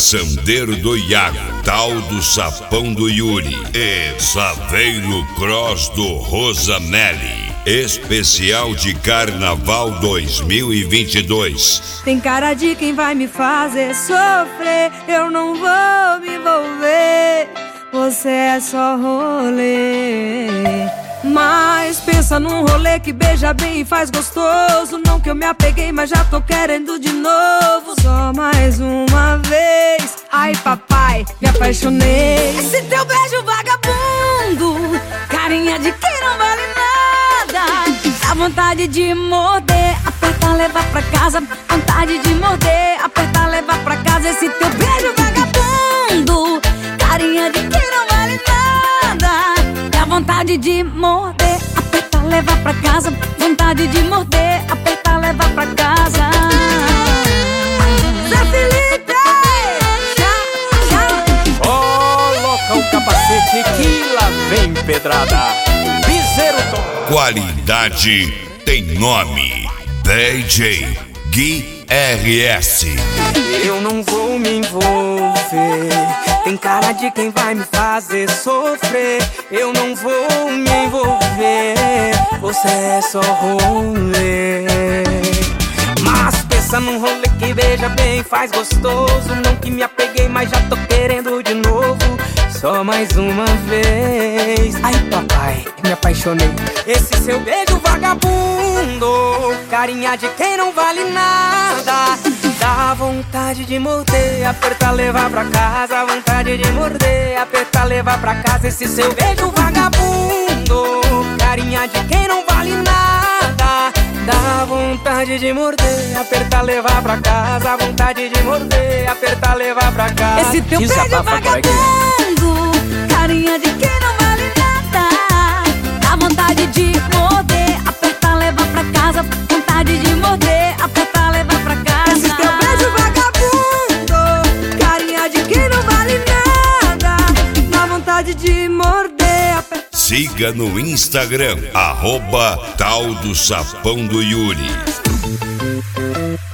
Sandeiro do Iago, Tal do Sapão do Yuri e Saveiro Cross do Rosanelli. Especial de Carnaval 2022. Tem cara de quem vai me fazer sofrer, eu não vou me envolver, você é só rolê. Mas pensa num rolê que beija bem e faz gostoso. Não que eu me apeguei, mas já tô querendo de novo. Só mais uma vez. Ai papai, me apaixonei. Esse teu beijo vagabundo, carinha de quem não vale nada. Dá vontade de morder, apertar, levar pra casa. Vontade de morder, apertar, levar pra casa. Esse teu beijo vagabundo, carinha de quem não vale nada. Dá vontade de morder, apertar, levar pra casa. Vontade de morder, apertar, levar pra casa. Zé Felipe! Coloca o capacete que lá vem pedrada. Piseiro Tom. Qualidade tem nome. DJ Gui RS. Eu não vou me envolver, tem cara de quem vai me fazer sofrer. Eu não vou me envolver, você é só rolê. Mas pensa num rolê que beija bem, faz gostoso. Não que me apeguei, mas já tô querendo de novo. Só mais uma vez. Ai papai, me apaixonei. Esse seu beijo vagabundo, carinha de quem não vale nada. Dá vontade de morder, apertar, levar pra casa. Vontade de morder, apertar, levar pra casa. Esse seu beijo vagabundo, carinha de quem não vale nada. Dá vontade de morder, apertar, levar pra casa. Vontade de morder, apertar, levar pra casa. Esse teu beijo vagabundo, carinha de quem não vale nada. Dá vontade de morder, apertar, levar pra casa. Vontade de morder, apertar, levar pra casa. Esse teu beijo vagabundo, carinha de quem não vale nada. Dá vontade de morder, apertar. Siga no Instagram, @Tal do Sapão do Yuri.